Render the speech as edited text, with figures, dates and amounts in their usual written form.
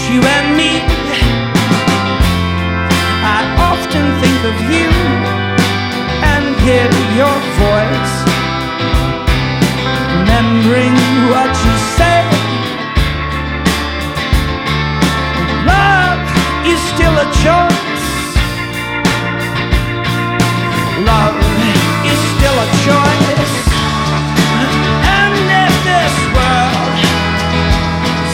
you and me. I often think of you and hear your voice, remembering what you said. Love is still a choice.